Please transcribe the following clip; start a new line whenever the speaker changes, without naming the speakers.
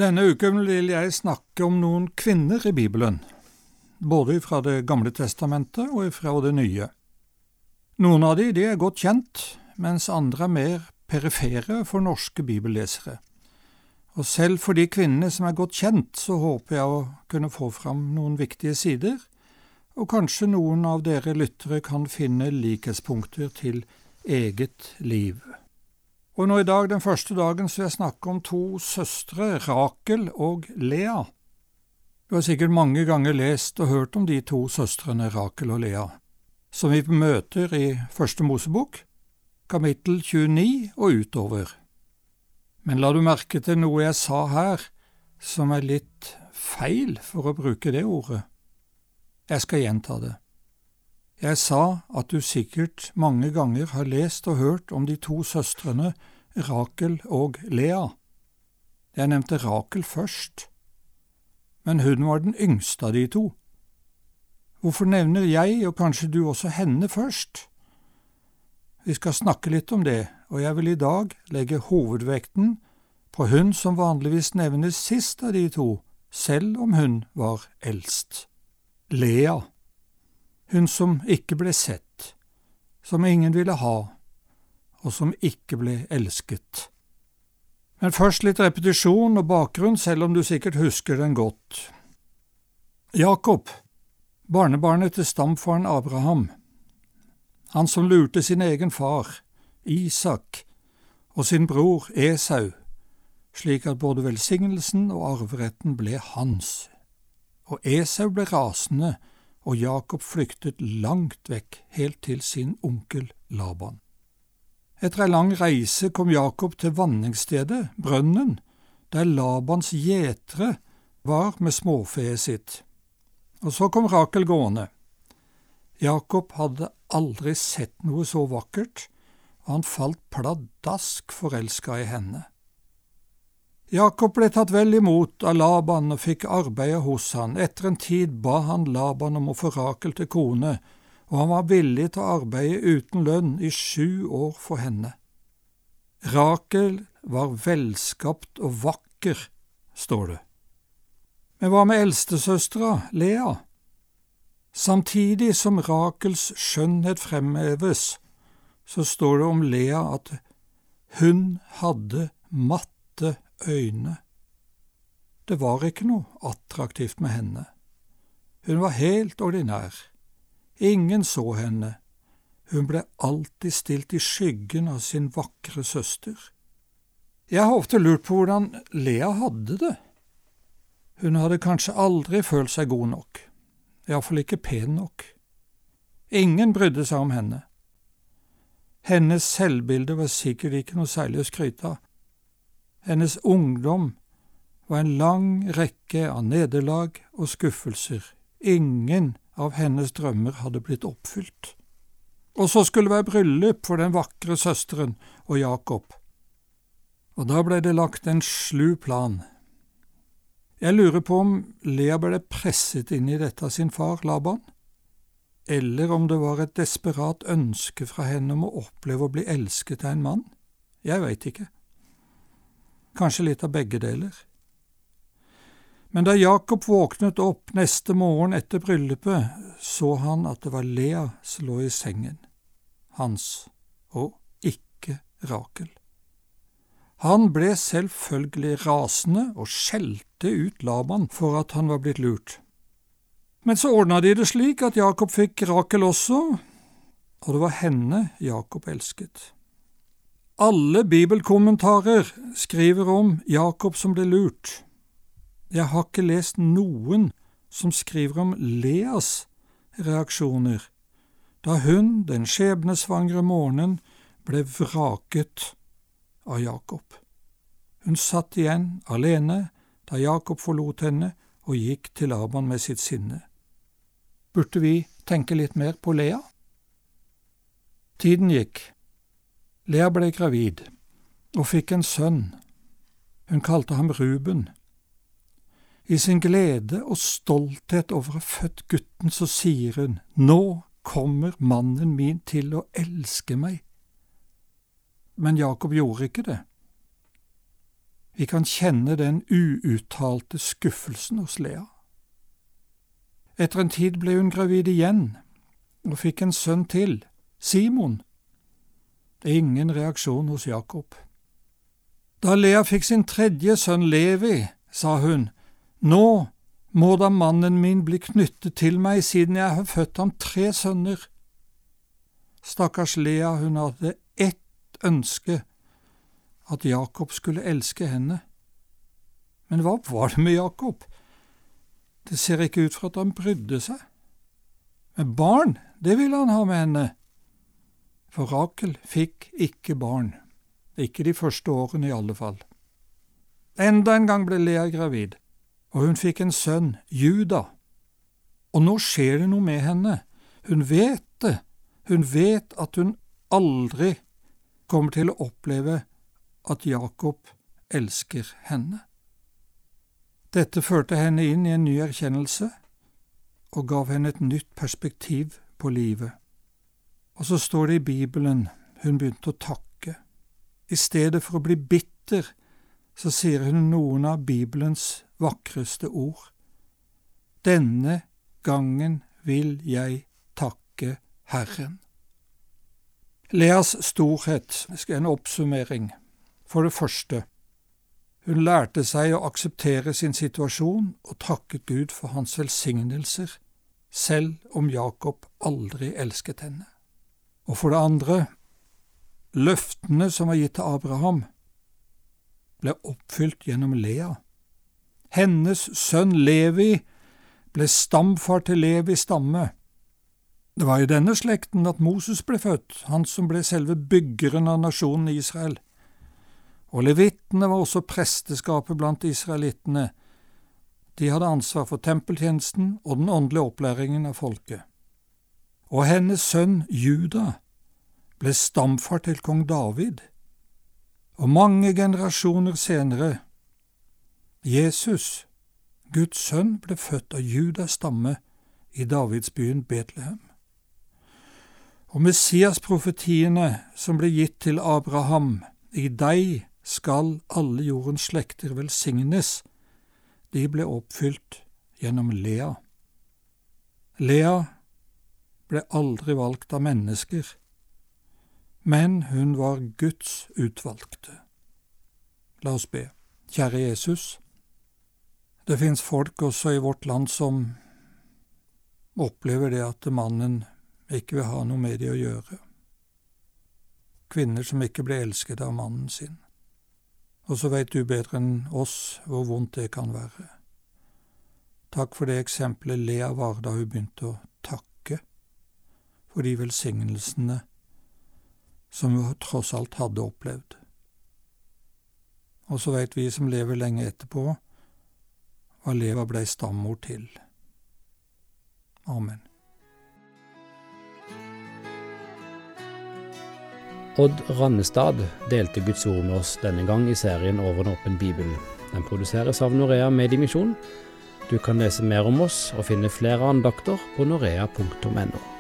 Denne uken vil jeg snakke om noen kvinner i Bibelen, både fra det gamle testamentet og fra det nye. Noen av de er godt kjent, mens andre er mer perifere for norske bibellesere. Og selv for de kvinnene som er godt kjent, så håper jeg å kunne få fram noen viktige sider, og kanskje noen av dere lyttere kan finne likhetspunkter til eget liv. Og nå i dag, den første dagen, så jeg snakke om to søstre, Rakel og Lea. Du har sikkert mange ganger lest og hørt om de to søstrene Rakel og Lea, som vi møter i Første Mosebok, kapittel 29 og utover. Men la du merke til noe jeg sa her, som er litt feil for å bruke det ordet. Jeg skal gjenta det. Jeg sa at du sikkert mange ganger har lest og hørt om de to søstrene Rakel og Lea. Jeg nevnte Rakel først, men hun var den yngste av de to. Hvorfor nevner jeg, og kanskje du også henne først? Vi skal snakke litt om det, og jeg vil i dag legge hovedvekten på hun som vanligvis nevnes sist av de to, selv om hun var eldst. Lea. Hun som ikke ble sett, som ingen ville ha, og som ikke ble elsket. Men først litt repetisjon og bakgrunn, selv om du sikkert husker den godt. Jakob, barnebarnet til stamfaren Abraham, han som lurte sin egen far, Isak, og sin bror Esau, slik at både velsignelsen og arveretten ble hans. Og Esau ble rasende, og Jakob flyktet langt vekk, helt til sin onkel Laban. Etter en lang reise kom Jakob til vanningsstedet, brønnen, der Labans gjetere var med småfeet sitt. Og så kom Rakel gående. Jakob hadde aldri sett noe så vakkert, og han falt pladask forelsket i henne. Jakob ble tatt vel imot av Laban og fikk arbeide hos han. Etter en tid ba han Laban om å få Rakel til kone, og han var villig til å arbeide uten lønn i 7 år for henne. Rakel var velskapt og vakker, står det. Men hva med eldstesøstera, Lea? Samtidig som Rakels skjønnhet fremheves, så står det om Lea at hun hadde matte øyne. Det var ikke noe attraktivt med henne. Hun var helt ordinær. Ingen så henne. Hun ble alltid stilt i skyggen av sin vakre søster. Jeg har ofte lurt på hvordan Lea hadde det. Hun hadde kanskje aldri følt seg god nok. I hvert fall ikke pen nok. Ingen brydde seg om henne. Hennes selvbilde var sikkert ikke noe særlig å skryte av. Hennes ungdom var en lang rekke av nederlag og skuffelser. Ingen av hennes drømmer hadde blitt oppfylt. Og så skulle det være bryllup for den vakre søsteren og Jakob. Og da ble det lagt en slu plan. Jeg lurer på om Lea ble presset inn i dette av sin far Laban, eller om det var et desperat ønske fra henne om å oppleve å bli elsket av en mann. Jeg vet ikke. Kanskje litt av begge deler. Men da Jakob våknet opp neste morgen etter bryllupet, så han at det var Lea som lå i sengen hans, og ikke Rakel. Han ble selvfølgelig rasende og skjelte ut Laban for at han var blitt lurt. Men så ordnet de det slik at Jakob fikk Rakel også, og det var henne Jakob elsket. Alle bibelkommentarer skriver om Jakob som ble lurt. Jeg har ikke lest noen som skriver om Leas reaksjoner, da hun den skjebnesvangre morgenen ble vraket av Jakob. Hun satt igjen alene da Jakob forlot henne og gikk til Laban med sitt sinne. Burde vi tenke litt mer på Lea? Tiden gikk. Lea ble gravid og fikk en sønn. Hun kalte ham Ruben. I sin glede og stolthet over å ha født gutten, så sier hun, «Nå kommer mannen min til å elske meg.» Men Jakob gjorde ikke det. Vi kan kjenne den uuttalte skuffelsen hos Lea. Etter en tid ble hun gravid igjen, og fikk en sønn til, Simon. Ingen reaksjon hos Jakob. Da Lea fikk sin tredje sønn Levi, sa hun, «Nå må da mannen min bli knyttet til meg, siden jeg har født ham 3 sønner.» Stakkars Lea, hun hadde ett ønske, at Jakob skulle elske henne. Men hva var det med Jakob? Det ser ikke ut for at han brydde seg. Men barn, det ville han ha med henne. For Rakel fikk ikke barn, ikke de første årene i alle fall. Enda en gang ble Lea gravid, og hun fikk en sønn, Juda. Og nå skjer det noe med henne. Hun vet det. Hun vet at hun aldri kommer til å oppleve at Jakob elsker henne. Dette førte henne inn i en ny erkjennelse og gav henne et nytt perspektiv på livet. Og så står det i Bibelen, hun begynte å takke. I stedet for å bli bitter, så sier hun noen av Bibelens vakreste ord. Denne gangen vil jeg takke Herren. Leas storhet skal en oppsummering. For det første, hun lærte seg å akseptere sin situasjon og takket Gud for hans velsignelser, selv om Jakob aldri elsket henne. Og for det andre, løftene som var gitt til Abraham, ble oppfylt gjennom Lea. Hennes sønn Levi ble stamfar til Levis stamme. Det var i denne slekten at Moses ble født, han som ble selve byggeren av nasjonen Israel. Og levittene var også presteskapet blant israelittene. De hadde ansvar for tempeltjenesten og den åndelige opplæringen av folket. Og hennes sønn Juda ble stamfar til kong David. Og mange generasjoner senere, Jesus, Guds sønn, ble født av Judas stamme i Davidsbyen Betlehem. Og Messias-profetiene som ble gitt til Abraham, i deg skal alle jordens slekter velsignes, de ble oppfylt gjennom Lea. Lea ble aldri valgt av mennesker, men hun var Guds utvalgte. La oss be. Kjære Jesus, det finnes folk også i vårt land som opplever det at mannen ikke vil ha noe med det å gjøre. Kvinner som ikke blir elsket av mannen sin. Og så vet du bedre enn oss hvor vondt det kan være. Takk for det eksempelet Lea var da hun begynte å takke for de velsignelsene som hun tross alt hadde opplevd. Og så vet vi som lever lenge etterpå, hva Lea ble stammor til. Amen.
Odd Rannestad delte Guds ord med oss denne gang i serien Over en åpen bibel. Den produseres av Norea Mediemisjon. Du kan lese mer om oss og finne flere andakter på norea.no.